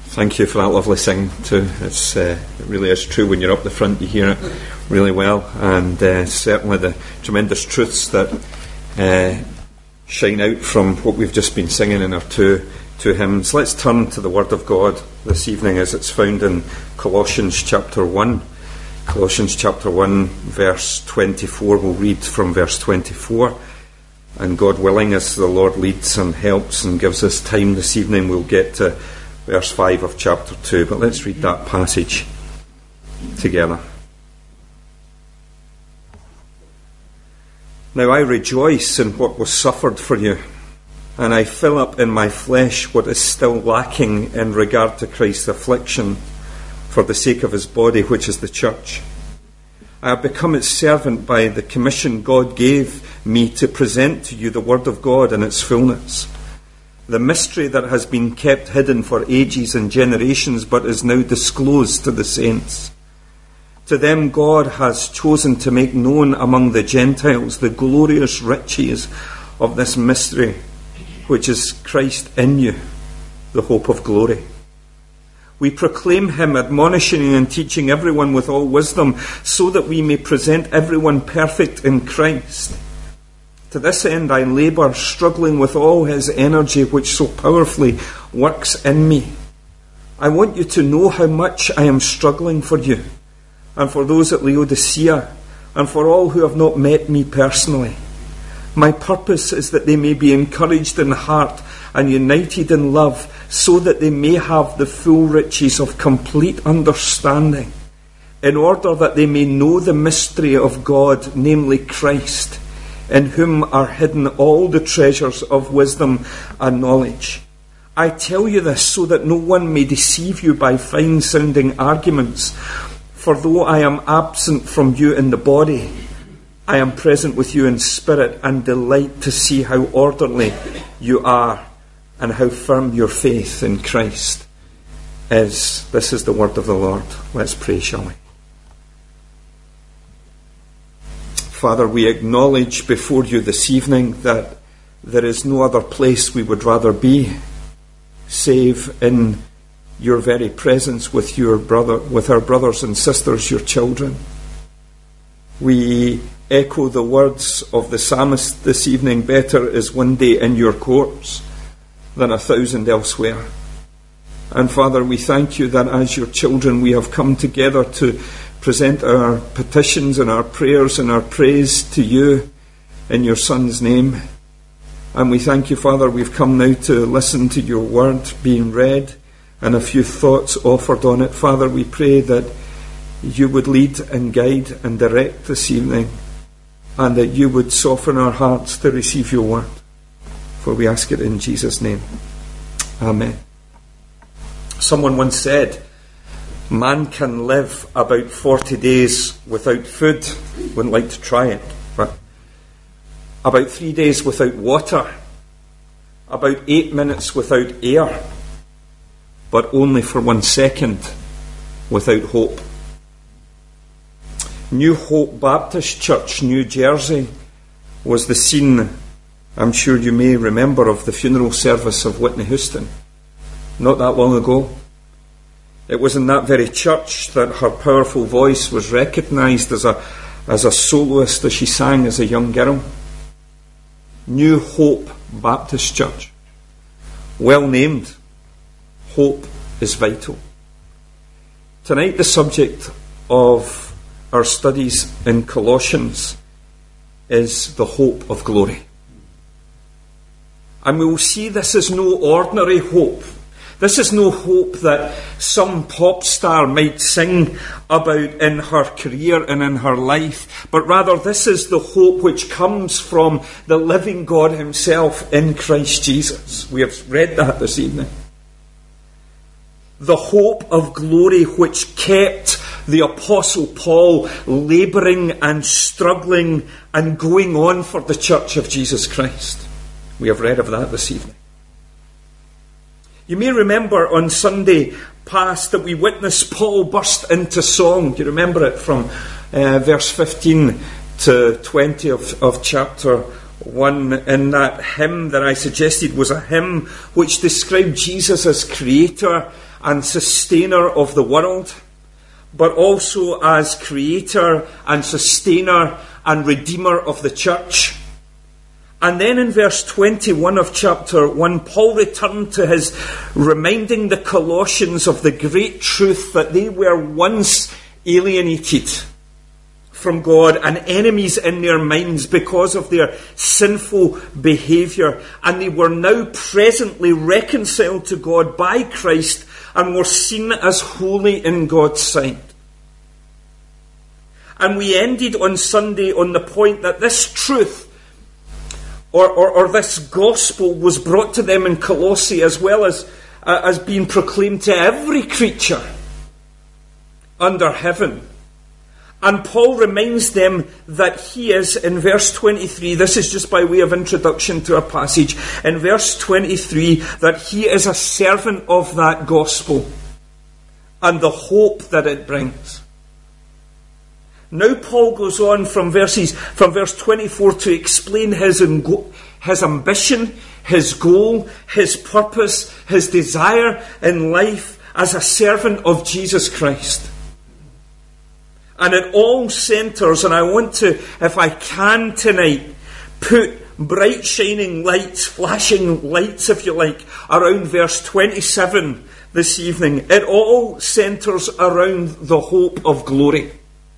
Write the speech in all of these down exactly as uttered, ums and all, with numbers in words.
Thank you for that lovely sing too. It's, uh, it really is true. When you're up the front you hear it really well, and uh, certainly the tremendous truths that uh, shine out from what we've just been singing in our two, two hymns. Let's turn to the Word of God this evening as it's found in Colossians chapter one. Colossians chapter one verse twenty-four. We'll read from verse twenty-four, and God willing, as the Lord leads and helps and gives us time this evening, we'll get to verse five of chapter two. But let's read that passage together. Now I rejoice in what was suffered for you, and I fill up in my flesh what is still lacking in regard to Christ's affliction for the sake of his body, which is the church. I have become its servant by the commission God gave me to present to you the Word of God in its fullness, the mystery that has been kept hidden for ages and generations, but is now disclosed to the saints. To them God has chosen to make known among the Gentiles the glorious riches of this mystery, which is Christ in you, the hope of glory. We proclaim him, admonishing and teaching everyone with all wisdom, so that we may present everyone perfect in Christ. To this end I labour, struggling with all his energy, which so powerfully works in me. I want you to know how much I am struggling for you, and for those at Laodicea, and for all who have not met me personally. My purpose is that they may be encouraged in heart and united in love, so that they may have the full riches of complete understanding, in order that they may know the mystery of God, namely Christ, in whom are hidden all the treasures of wisdom and knowledge. I tell you this so that no one may deceive you by fine-sounding arguments. For though I am absent from you in the body, I am present with you in spirit, and delight to see how orderly you are and how firm your faith in Christ is. This is the word of the Lord. Let's pray, shall we? Father, we acknowledge before you this evening that there is no other place we would rather be save in your very presence with your brother, with our brothers and sisters, your children. We echo the words of the psalmist this evening: better is one day in your courts than a thousand elsewhere. And Father, we thank you that as your children we have come together to present our petitions and our prayers and our praise to you in your Son's name. And we thank you, Father, we've come now to listen to your word being read and a few thoughts offered on it. Father, we pray that you would lead and guide and direct this evening, and that you would soften our hearts to receive your word. For we ask it in Jesus' name. Amen. Someone once said, man can live about forty days without food. Wouldn't like to try it. But about three days without water. About eight minutes without air. But only for one second without hope. New Hope Baptist Church, New Jersey, was the scene, I'm sure you may remember, of the funeral service of Whitney Houston not that long ago. It was in that very church that her powerful voice was recognised as a as a soloist as she sang as a young girl. New Hope Baptist Church. Well named. Hope is vital. Tonight the subject of our studies in Colossians is the hope of glory. And we will see this is no ordinary hope. This is no hope that some pop star might sing about in her career and in her life, but rather this is the hope which comes from the living God himself in Christ Jesus. We have read that this evening. The hope of glory which kept the Apostle Paul labouring and struggling and going on for the Church of Jesus Christ. We have read of that this evening. You may remember on Sunday past that we witnessed Paul burst into song. Do you remember it from uh, verse fifteen to twenty of, of chapter one? In that hymn that I suggested was a hymn which described Jesus as creator and sustainer of the world, but also as creator and sustainer and redeemer of the church. And then in verse twenty-one of chapter one, Paul returned to his reminding the Colossians of the great truth that they were once alienated from God and enemies in their minds because of their sinful behaviour, and they were now presently reconciled to God by Christ and were seen as holy in God's sight. And we ended on Sunday on the point that this truth Or, or, or this gospel was brought to them in Colossae, as well as, uh, as being proclaimed to every creature under heaven. And Paul reminds them that he is, in verse twenty-three, this is just by way of introduction to our passage, in verse twenty-three, that he is a servant of that gospel and the hope that it brings. Now Paul goes on from verses from verse twenty-four to explain his his ambition, his goal, his purpose, his desire in life as a servant of Jesus Christ. And it all centres, and I want to, if I can tonight, put bright shining lights, flashing lights, if you like, around verse twenty-seven this evening. It all centres around the hope of glory.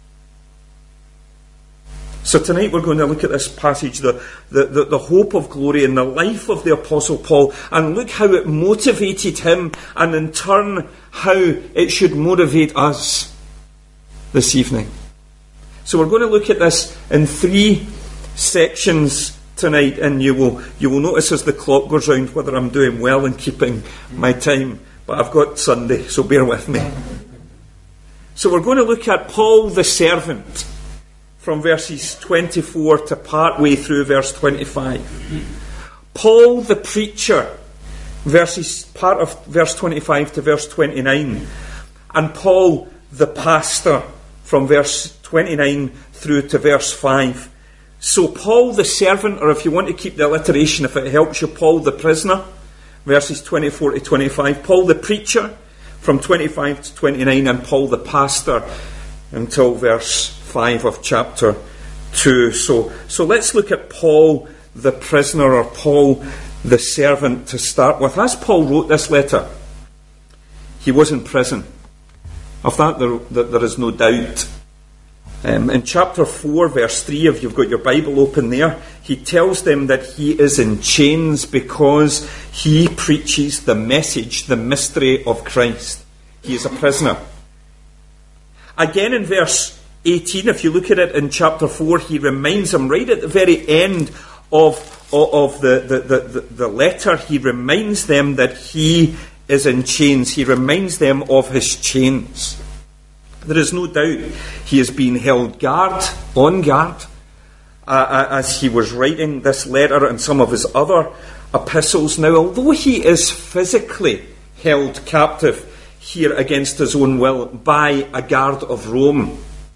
So tonight we're going to look at this passage, the, the, the, the hope of glory in the life of the Apostle Paul, and look how it motivated him, and in turn how it should motivate us this evening. So we're going to look at this in three sections tonight, and you will you will notice as the clock goes round whether I'm doing well in keeping my time, but I've got Sunday, so bear with me. So we're going to look at Paul the servant, from verses twenty-four to part way through verse twenty-five. Paul the preacher, verses part of verse twenty-five to verse twenty-nine. And Paul the pastor, from verse twenty-nine through to verse five. So Paul the servant, or if you want to keep the alliteration, if it helps you, Paul the prisoner, verses twenty-four to twenty-five. Paul the preacher, from twenty-five to twenty-nine. And Paul the pastor, until verse five of chapter two. So, so let's look at Paul the prisoner, or Paul the servant, to start with. As Paul wrote this letter, he was in prison. Of that there, there is no doubt. Um, in chapter four, verse three, if you've got your Bible open there, he tells them that he is in chains because he preaches the message, the mystery of Christ. He is a prisoner. Again in verse eighteen, if you look at it in chapter four, he reminds them right at the very end of, of, of the, the, the, the letter, he reminds them that he is in chains. He reminds them of his chains. There is no doubt he is being held guard, on guard, uh, as he was writing this letter and some of his other epistles. Now, although he is physically held captive here against his own will by a guard of Rome,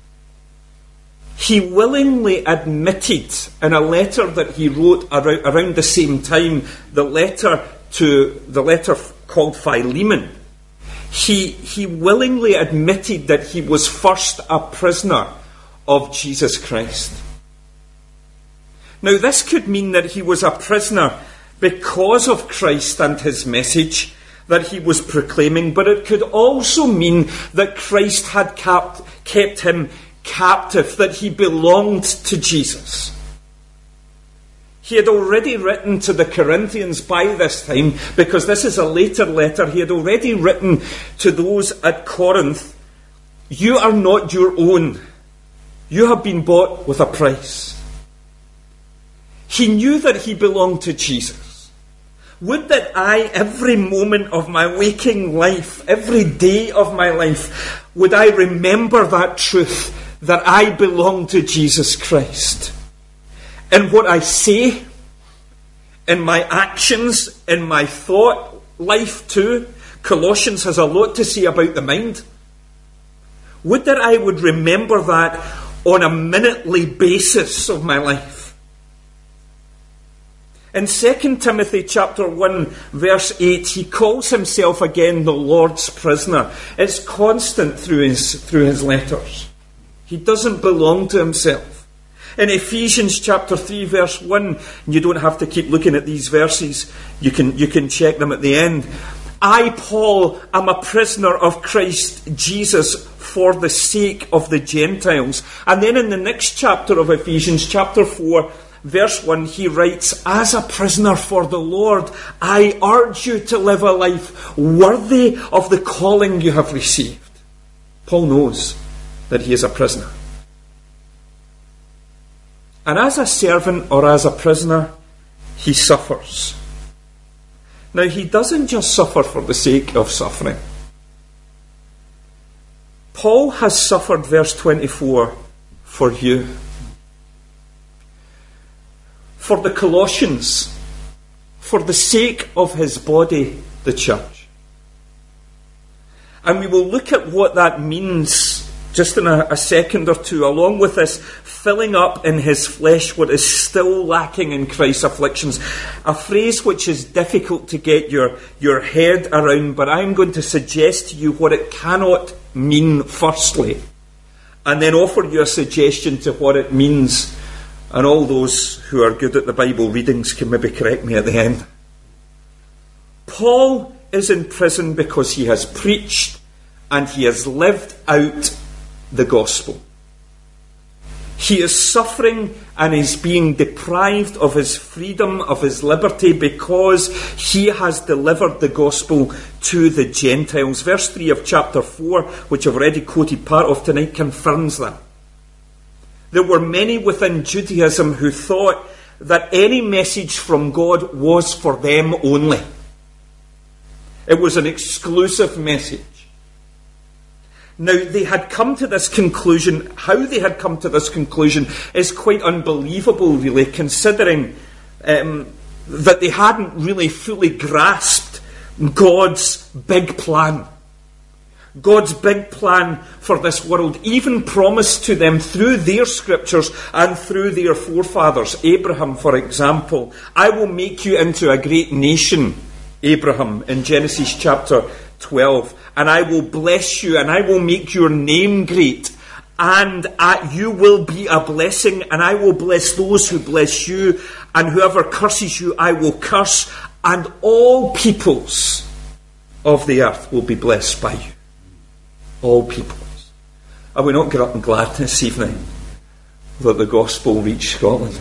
he willingly admitted in a letter that he wrote around, around the same time, the letter to the letter called Philemon, he he willingly admitted that he was first a prisoner of Jesus Christ. Now, this could mean that he was a prisoner because of Christ and his message that he was proclaiming, but it could also mean that Christ had kept, kept him captive, that he belonged to Jesus. He had already written to the Corinthians by this time, because this is a later letter, he had already written to those at Corinth, "You are not your own. You have been bought with a price." He knew that he belonged to Jesus. Would that I, every moment of my waking life, every day of my life, would I remember that truth, that I belong to Jesus Christ. In what I say, in my actions, in my thought life too. Colossians has a lot to say about the mind. Would that I would remember that on a minutely basis of my life. In Second Timothy chapter one, verse eight, he calls himself again the Lord's prisoner. It's constant through his, through his letters. He doesn't belong to himself. In Ephesians chapter three, verse one, and you don't have to keep looking at these verses, you can, you can check them at the end. I, Paul, am a prisoner of Christ Jesus for the sake of the Gentiles. And then in the next chapter of Ephesians, chapter four, verse one, he writes, as a prisoner for the Lord, I urge you to live a life worthy of the calling you have received. Paul knows that he is a prisoner. And as a servant or as a prisoner, he suffers. Now, he doesn't just suffer for the sake of suffering. Paul has suffered, verse twenty-four, for you. For the Colossians, for the sake of his body, the church. And we will look at what that means just in a, a second or two, along with this filling up in his flesh what is still lacking in Christ's afflictions. A phrase which is difficult to get your, your head around, but I'm going to suggest to you what it cannot mean firstly, and then offer you a suggestion to what it means. And all those who are good at the Bible readings can maybe correct me at the end. Paul is in prison because he has preached and he has lived out the gospel. He is suffering and is being deprived of his freedom, of his liberty, because he has delivered the gospel to the Gentiles. Verse three of chapter four, which I've already quoted part of tonight, confirms that. There were many within Judaism who thought that any message from God was for them only. It was an exclusive message. Now, they had come to this conclusion. How they had come to this conclusion is quite unbelievable, really, considering um, that they hadn't really fully grasped God's big plan. God's big plan for this world, even promised to them through their scriptures and through their forefathers. Abraham, for example, I will make you into a great nation, Abraham, in Genesis chapter twelve, and I will bless you, and I will make your name great, and uh, you will be a blessing, and I will bless those who bless you, and whoever curses you, I will curse, and all peoples of the earth will be blessed by you. All peoples. Are we not get up in gladness this evening that the gospel reached Scotland?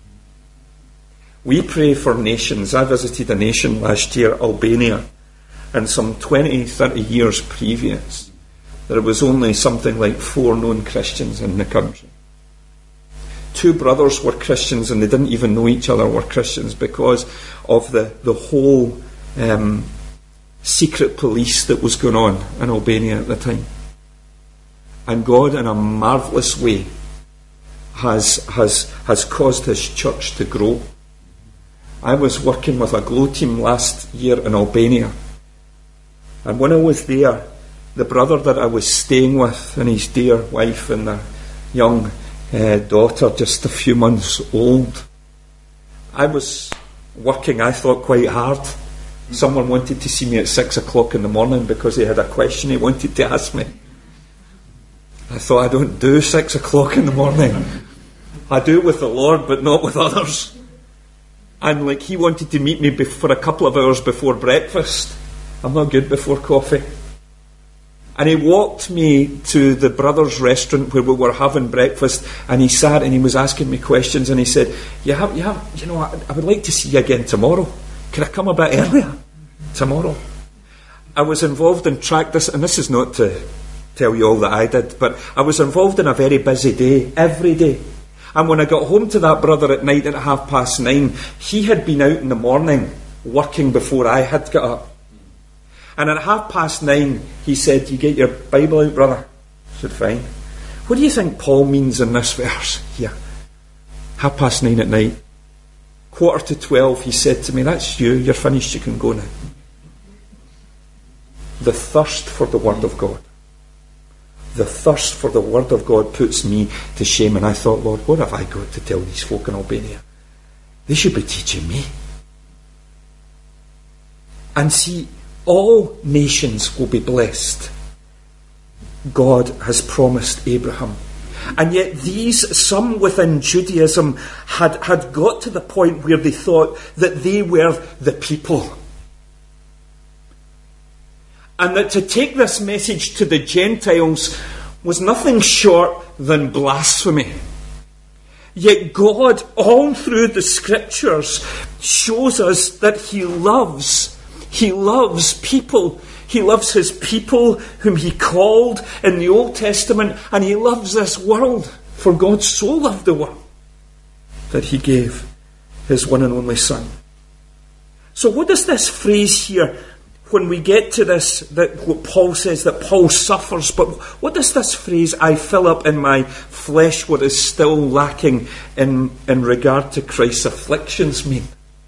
We pray for nations. I visited a nation last year, Albania, and some twenty, thirty years previous, there was only something like four known Christians in the country. Two brothers were Christians and they didn't even know each other were Christians because of the, the whole um, secret police that was going on in Albania at the time. And God, in a marvellous way, has, has, has caused his church to grow. I was working with a GLOW team last year in Albania. And when I was there, the brother that I was staying with and his dear wife and their young uh, daughter, just a few months old, I was working, I thought, quite hard. Someone wanted to see me at six o'clock in the morning because he had a question he wanted to ask me. I thought, I don't do six o'clock in the morning. I do with the Lord, but not with others. And like he wanted to meet me for a couple of hours before breakfast. I'm not good before coffee. And he walked me to the brothers' restaurant where we were having breakfast, and he sat and he was asking me questions, and he said, "You have, you have, you know, I, I would like to see you again tomorrow. Can I come a bit earlier tomorrow?" I was involved in track this, and this is not to tell you all that I did, but I was involved in a very busy day every day. And when I got home to that brother at night at half past nine, he had been out in the morning working before I had got up. And at half past nine, he said, "You get your Bible out, brother?" I said, "Fine. What do you think Paul means in this verse here?" Half past nine at night. Quarter to twelve, he said to me, "That's you. You're finished. You can go now." The thirst for the Word of God. The thirst for the Word of God puts me to shame. And I thought, Lord, what have I got to tell these folk in Albania? They should be teaching me. and see all nations will be blessed. God has promised Abraham. And yet these, some within Judaism, had, had got to the point where they thought that they were the people. And that to take this message to the Gentiles was nothing short than blasphemy. Yet God, all through the Scriptures, shows us that He loves. He loves people. He loves His people whom He called in the Old Testament, and He loves this world. For God so loved the world that He gave His one and only Son. So what does this phrase here, when we get to this, that what Paul says, that Paul suffers, but what does this phrase, I fill up in my flesh what is still lacking in, in regard to Christ's afflictions mean?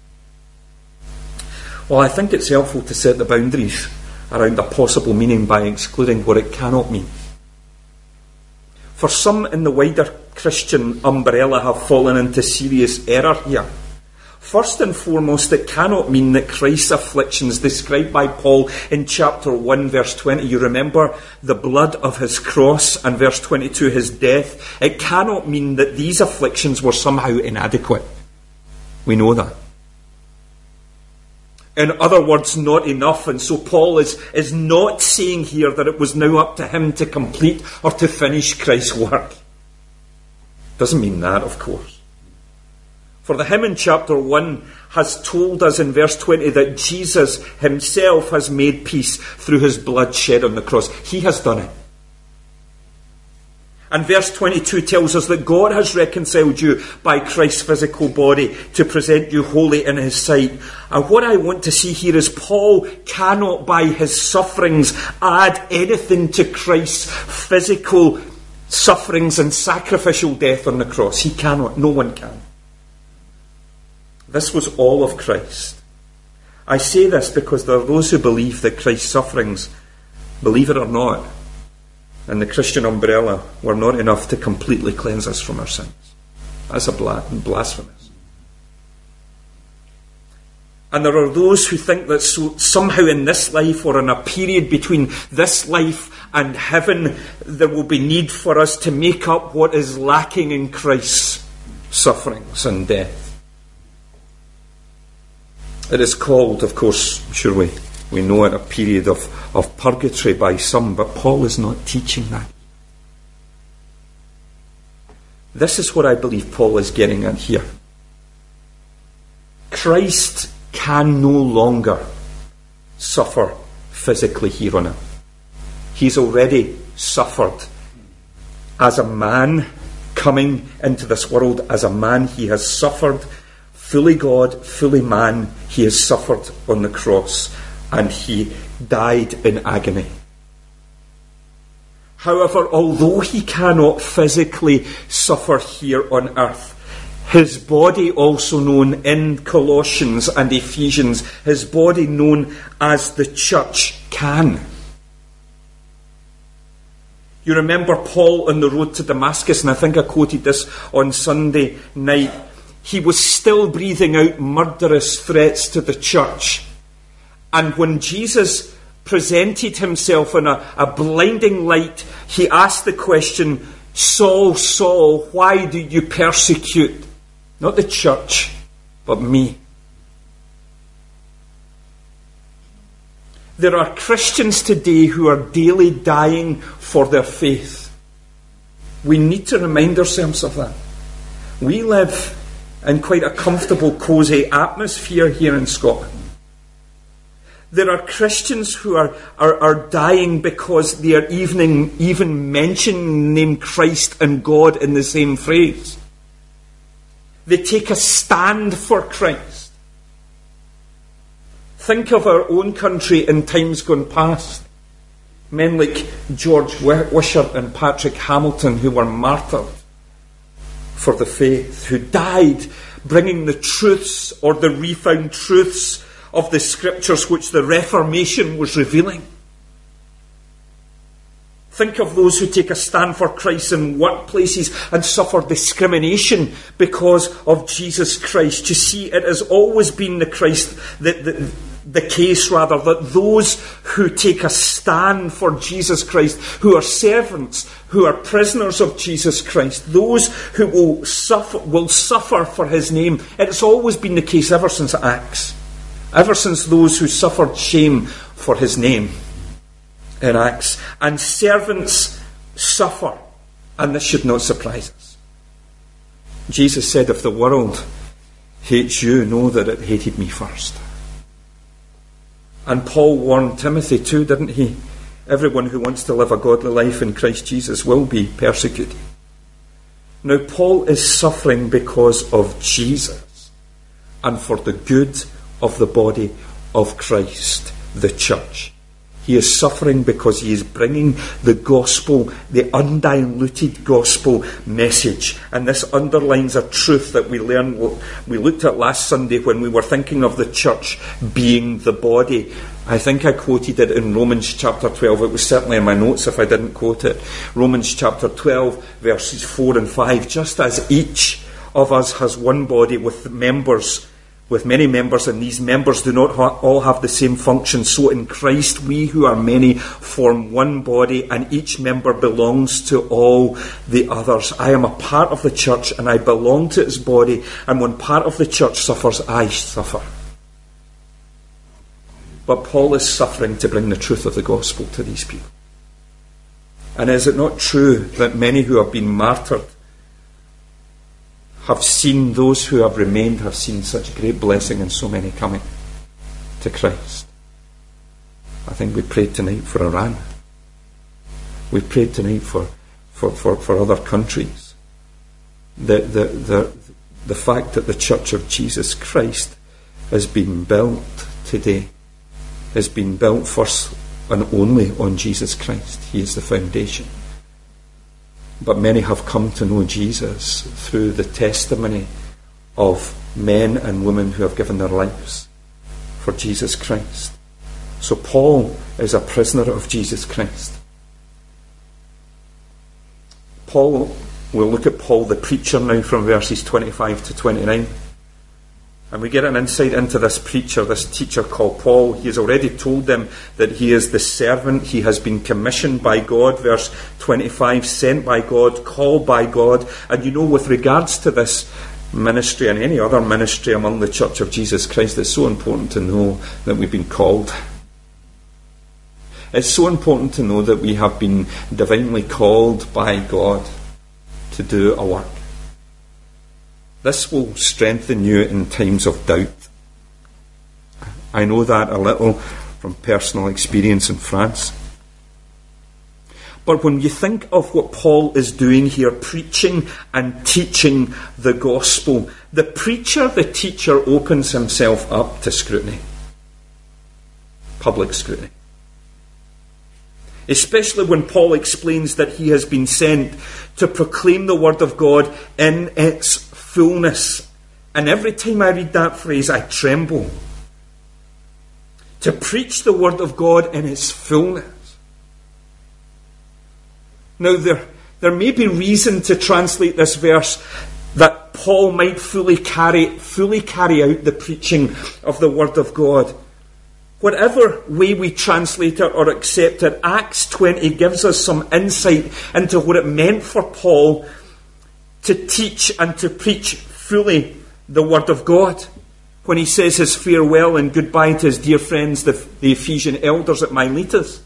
Well, I think it's helpful to set the boundaries around a possible meaning by excluding what it cannot mean. For some in the wider Christian umbrella have fallen into serious error here. First and foremost, it cannot mean that Christ's afflictions described by Paul in chapter one verse twenty, you remember the blood of His cross, and verse twenty-two, His death. It cannot mean that these afflictions were somehow inadequate. We know that. In other words, not enough. And so Paul is, is not saying here that it was now up to him to complete or to finish Christ's work. Doesn't mean that, of course. For the hymn in chapter one has told us in verse twenty that Jesus Himself has made peace through His blood shed on the cross. He has done it. And verse twenty-two tells us that God has reconciled you by Christ's physical body to present you holy in His sight. And what I want to see here is Paul cannot by his sufferings add anything to Christ's physical sufferings and sacrificial death on the cross. He cannot. No one can. This was all of Christ. I say this because there are those who believe that Christ's sufferings, believe it or not, and the Christian umbrella were not enough to completely cleanse us from our sins. That's a blasphemous. And there are those who think that so, somehow in this life or in a period between this life and heaven, there will be need for us to make up what is lacking in Christ's sufferings and death. It is called, of course, sure we, we know it, a period of, of purgatory by some, but Paul is not teaching that. This is what I believe Paul is getting at here. Christ can no longer suffer physically here on earth. He's already suffered as a man coming into this world. As a man, He has suffered. Fully God, fully man, He has suffered on the cross, and He died in agony. However, although He cannot physically suffer here on earth, His body, also known in Colossians and Ephesians, His body known as the church, can. You remember Paul on the road to Damascus, and I think I quoted this on Sunday night. He was still breathing out murderous threats to the church. And when Jesus presented Himself in a, a blinding light, He asked the question, Saul, Saul, why do you persecute? Not the church, but me. There are Christians today who are daily dying for their faith. We need to remind ourselves of that. We live in quite a comfortable, cosy atmosphere here in Scotland. There are Christians who are, are, are dying because they are even, even mentioning the name Christ and God in the same phrase. They take a stand for Christ. Think of our own country in times gone past. Men like George Wishart and Patrick Hamilton, who were martyred for the faith, who died bringing the truths or the refound truths of the Scriptures which the Reformation was revealing. Think of those who take a stand for Christ in workplaces and suffer discrimination because of Jesus Christ. You see, it has always been the Christ that, that, the case, rather, that those who take a stand for Jesus Christ, who are servants, who are prisoners of Jesus Christ, those who will suffer, will suffer for his name. It's always been the case ever since Acts. Ever since those who suffered shame for his name in Acts. And servants suffer. And this should not surprise us. Jesus said, if the world hates you, know that it hated me first. And Paul warned Timothy too, didn't he? Everyone who wants to live a godly life in Christ Jesus will be persecuted. Now, Paul is suffering because of Jesus and for the good of the body of Christ, the church. He is suffering because he is bringing the gospel, the undiluted gospel message. And this underlines a truth that we learned, we looked at last Sunday when we were thinking of the church being the body. I think I quoted it in Romans chapter twelve. It was certainly in my notes if I didn't quote it. Romans chapter twelve, verses four and five. Just as each of us has one body with members, with many members, and these members do not ha- all have the same function, so in Christ we who are many form one body, and each member belongs to all the others. I am a part of the church, and I belong to its body, and when part of the church suffers, I suffer. But Paul is suffering to bring the truth of the gospel to these people. And is it not true that many who have been martyred have seen, those who have remained have seen such great blessing and so many coming to Christ? I think we prayed tonight for Iran. We prayed tonight for, for, for, for other countries. The, the, the, the fact that the Church of Jesus Christ has been built today has been built first and only on Jesus Christ. He is the foundation. But many have come to know Jesus through the testimony of men and women who have given their lives for Jesus Christ. So Paul is a prisoner of Jesus Christ. Paul, we'll look at Paul the preacher now from verses twenty-five to twenty-nine. And we get an insight into this preacher, this teacher called Paul. He has already told them that he is the servant. He has been commissioned by God. Verse twenty-five, sent by God, called by God. And you know, with regards to this ministry and any other ministry among the Church of Jesus Christ, it's so important to know that we've been called. It's so important to know that we have been divinely called by God to do a work. This will strengthen you in times of doubt. I know that a little from personal experience in France. But when you think of what Paul is doing here, preaching and teaching the gospel, the preacher, the teacher, opens himself up to scrutiny. Public scrutiny. Especially when Paul explains that he has been sent to proclaim the word of God in its fullness. And every time I read that phrase, I tremble. To preach the word of God in its fullness. Now, there, there may be reason to translate this verse that Paul might fully carry, fully carry out the preaching of the word of God. Whatever way we translate it or accept it, Acts twenty gives us some insight into what it meant for Paul to teach and to preach fully the word of God. When he says his farewell and goodbye to his dear friends, the, the Ephesian elders at Miletus.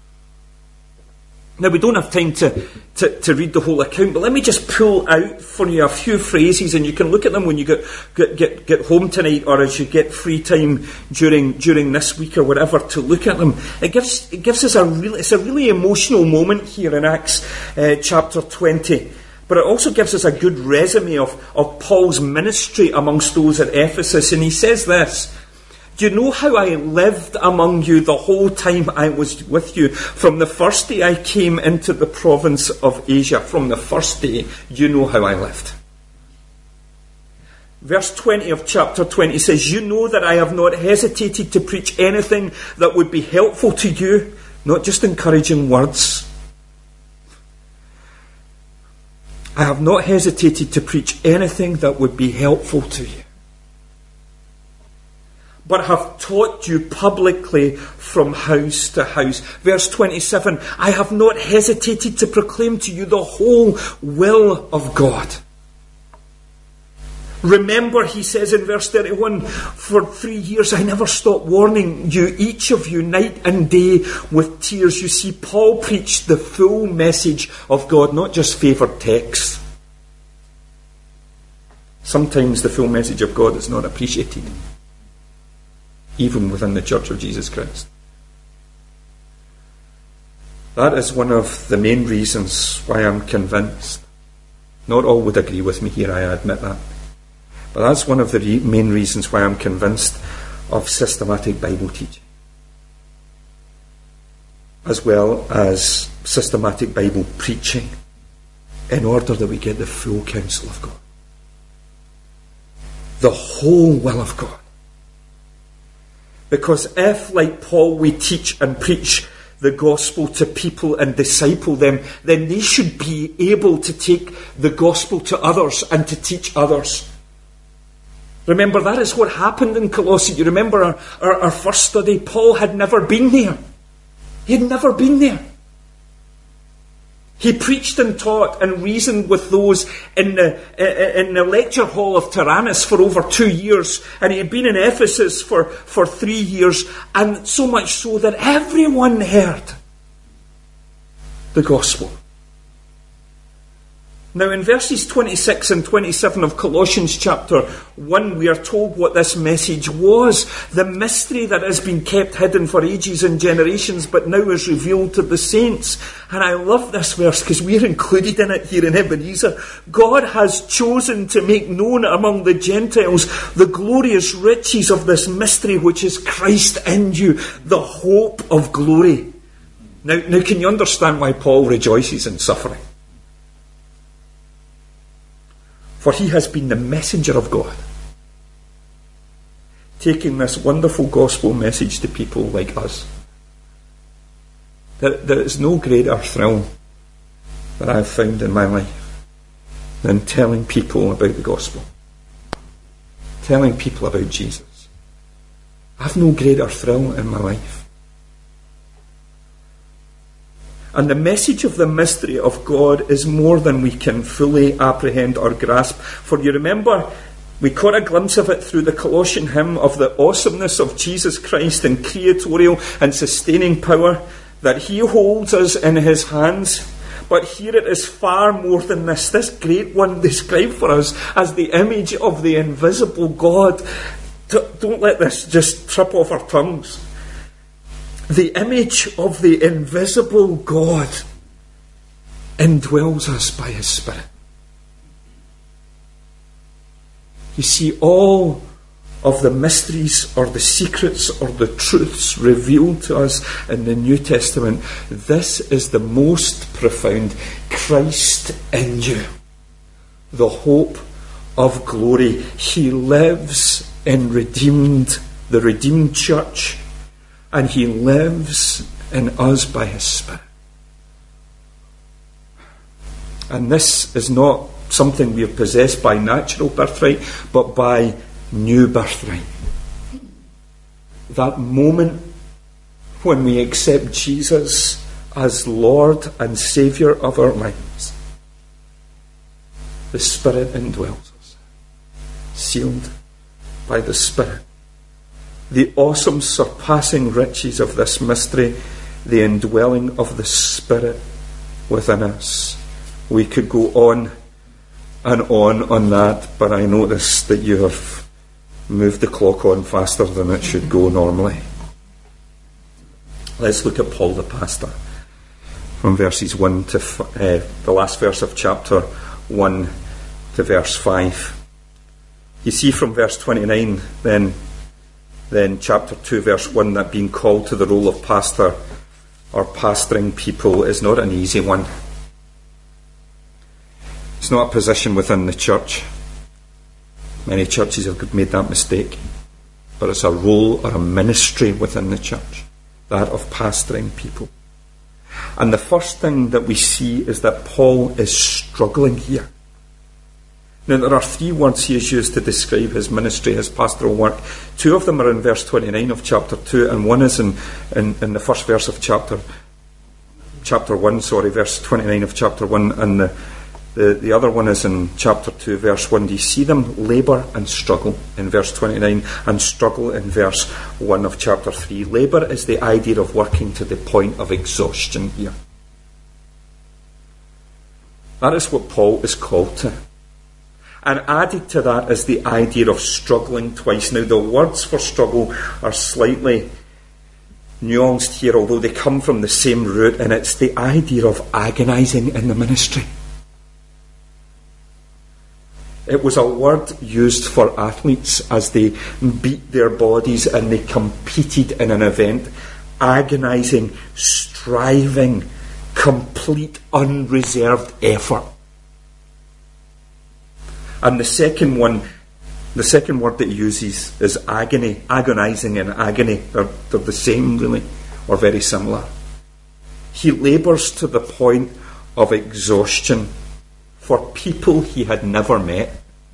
Now, we don't have time to, to, to read the whole account, but let me just pull out for you a few phrases, and you can look at them when you get get, get, get home tonight, or as you get free time during during this week or whatever, to look at them. It gives it gives us a really it's a really emotional moment here in Acts uh, chapter twenty, but it also gives us a good resume of, of Paul's ministry amongst those at Ephesus, and he says this. Do you know how I lived among you the whole time I was with you? From the first day I came into the province of Asia, from the first day, you know how I lived. Verse twenty of chapter twenty says, you know that I have not hesitated to preach anything that would be helpful to you, not just encouraging words. I have not hesitated to preach anything that would be helpful to you. but have taught you publicly from house to house. Verse twenty-seven, I have not hesitated to proclaim to you the whole will of God. Remember, he says in verse thirty-one, for three years I never stopped warning you, each of you, night and day with tears. You see, Paul preached the full message of God, not just favoured texts. Sometimes the full message of God is not appreciated, even within the Church of Jesus Christ. That is one of the main reasons why I'm convinced. Not all would agree with me here, I admit that. But that's one of the re- main reasons why I'm convinced of systematic Bible teaching, as well as systematic Bible preaching, in order that we get the full counsel of God. The whole will of God. Because if, like Paul, we teach and preach the gospel to people and disciple them, then they should be able to take the gospel to others and to teach others. Remember, that is what happened in Colossae. You remember our, our, our first study, Paul had never been there. He had never been there. He preached and taught and reasoned with those in the, in the lecture hall of Tyrannus for over two years. And he had been in Ephesus for, for three years. And so much so that everyone heard the gospel. Now in verses twenty-six and twenty-seven of Colossians chapter one, we are told what this message was. The mystery that has been kept hidden for ages and generations, but now is revealed to the saints. And I love this verse because we are included in it here in Ebenezer. God has chosen to make known among the Gentiles the glorious riches of this mystery, which is Christ in you, the hope of glory. Now, now can you understand why Paul rejoices in suffering? For he has been the messenger of God, taking this wonderful gospel message to people like us. There, there is no greater thrill that I've found in my life than telling people about the gospel, telling people about Jesus. I have no greater thrill in my life. And the message of the mystery of God is more than we can fully apprehend or grasp. For you remember, we caught a glimpse of it through the Colossian hymn of the awesomeness of Jesus Christ in creatorial and sustaining power, that he holds us in his hands. But here it is far more than this. This great one described for us as the image of the invisible God. Don't let this just trip off our tongues. The image of the invisible God indwells us by his Spirit. You see, all of the mysteries or the secrets or the truths revealed to us in the New Testament, this is the most profound. Christ in you, the hope of glory. He lives in redeemed, the redeemed church, and he lives in us by his Spirit. And this is not something we are possessed by natural birthright, but by new birthright. That moment when we accept Jesus as Lord and Saviour of our lives, the Spirit indwells us, sealed by the Spirit. The awesome surpassing riches of this mystery, the indwelling of the Spirit within us. We could go on and on on that, but I notice that you have moved the clock on faster than it should go normally. Let's look at Paul the pastor from verses one to uh, the last verse of chapter one to verse five. You see from verse twenty-nine then then chapter two verse one that being called to the role of pastor or pastoring people is not an easy one. It's not a position within the church. Many churches have made that mistake. But it's a role or a ministry within the church, that of pastoring people. And the first thing that we see is that Paul is struggling here. Now, there are three words he has used to describe his ministry, his pastoral work. Two of them are in verse twenty-nine of chapter two, and one is in, in, in the first verse of chapter chapter one, sorry, verse twenty-nine of chapter one, and the, the, the other one is in chapter two, verse one. Do you see them? Labour and struggle in verse twenty-nine, and struggle in verse one of chapter three. Labour is the idea of working to the point of exhaustion here. That is what Paul is called to. And added to that is the idea of struggling twice. Now, the words for struggle are slightly nuanced here, although they come from the same root, and it's the idea of agonising in the ministry. It was a word used for athletes as they beat their bodies and they competed in an event. Agonising, striving, complete, unreserved effort. And the second one, the second word that he uses is agony. Agonising and agony. They're, they're the same, really, or very similar. He labours to the point of exhaustion for people he had never met.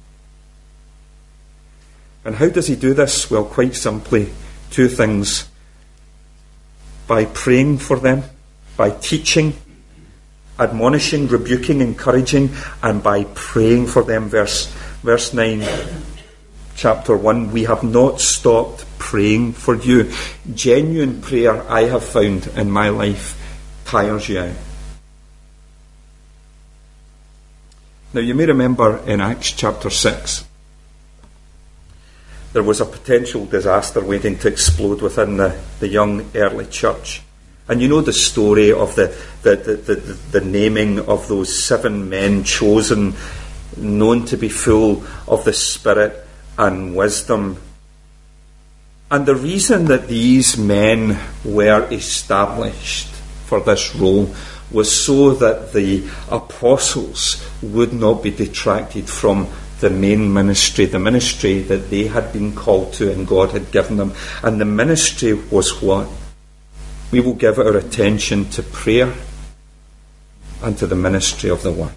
And how does he do this? Well, quite simply, two things. By praying for them, by teaching, admonishing, rebuking, encouraging, and by praying for them. Verse, verse nine, chapter one, we have not stopped praying for you. Genuine prayer, I have found in my life, tires you out. Now, you may remember in Acts chapter six, there was a potential disaster waiting to explode within the, the young early church. And you know the story of the, the, the, the, the naming of those seven men chosen, known to be full of the Spirit and wisdom. And the reason that these men were established for this role was so that the apostles would not be detracted from the main ministry, the ministry that they had been called to and God had given them. And the ministry was what? We will give our attention to prayer and to the ministry of the Word.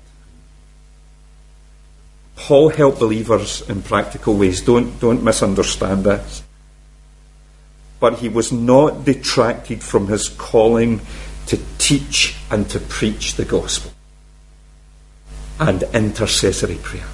Paul helped believers in practical ways. Don't, don't misunderstand this. But he was not detracted from his calling to teach and to preach the gospel and intercessory prayer.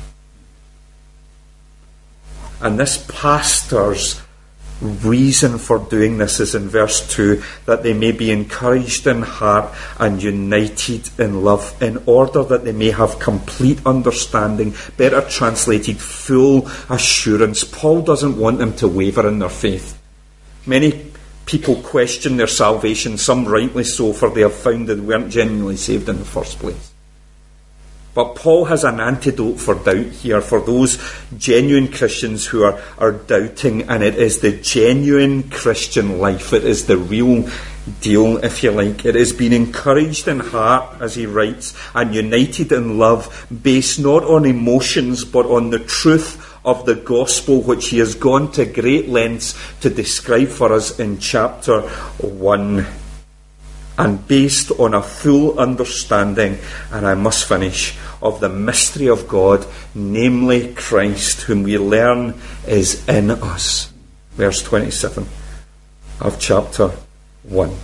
And this pastor's reason for doing this is in verse two, that they may be encouraged in heart and united in love, in order that they may have complete understanding, better translated, full assurance. Paul doesn't want them to waver in their faith. Many people question their salvation, some rightly so, for they have found that they weren't genuinely saved in the first place. But Paul has an antidote for doubt here, for those genuine Christians who are, are doubting, and it is the genuine Christian life. It is the real deal, if you like. It is being encouraged in heart, as he writes, and united in love, based not on emotions, but on the truth of the gospel, which he has gone to great lengths to describe for us in chapter one. And based on a full understanding, and I must finish, of the mystery of God, namely Christ, whom we learn is in us. Verse twenty-seven of chapter one.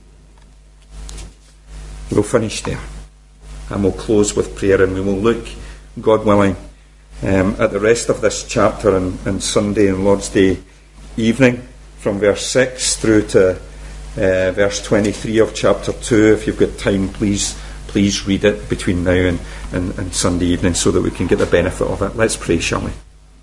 We'll finish there, and we'll close with prayer, and we will look, God willing, um, at the rest of this chapter on, on Sunday and Lord's Day evening, from verse six through to Uh, verse twenty-three of chapter two. If you've got time, please please read it between now and, and, and Sunday evening, so that we can get the benefit of it. Let's pray, shall we?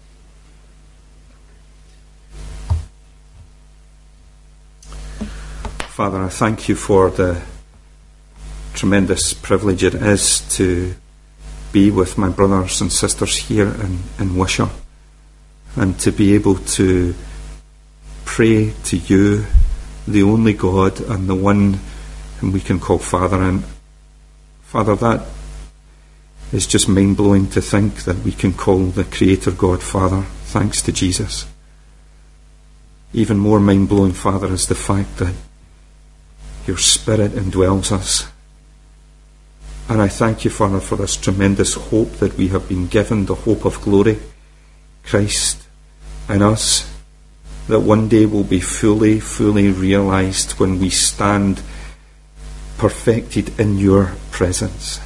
Father, I thank you for the tremendous privilege it is to be with my brothers and sisters here in, in Wishaw, and to be able to pray to you, the only God and the one whom we can call Father. And Father, that is just mind-blowing to think that we can call the Creator God Father, thanks to Jesus. Even more mind-blowing, Father, is the fact that your Spirit indwells us, And I thank you, Father, for this tremendous hope that we have been given, the hope of glory, Christ in us, that one day will be fully, fully realized when we stand perfected in your presence.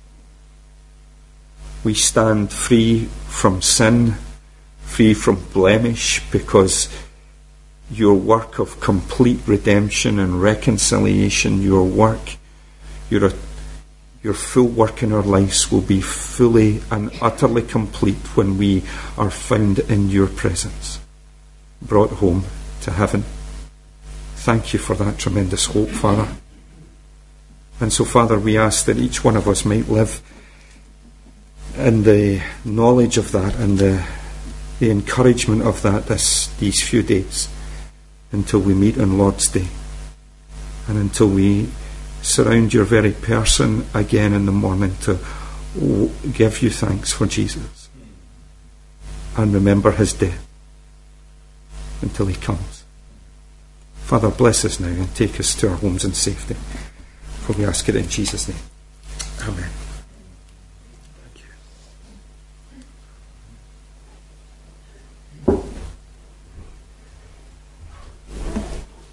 We stand free from sin, free from blemish, because your work of complete redemption and reconciliation, your work, your, your full work in our lives will be fully and utterly complete when we are found in your presence, brought home to heaven. Thank you for that tremendous hope, Father. And so, Father, we ask that each one of us might live in the knowledge of that and the, the encouragement of that this, these few days until we meet on Lord's Day and until we surround your very person again in the morning to give you thanks for Jesus and remember his death until he comes. Father, bless us now and take us to our homes in safety. For we ask it in Jesus' name. Amen.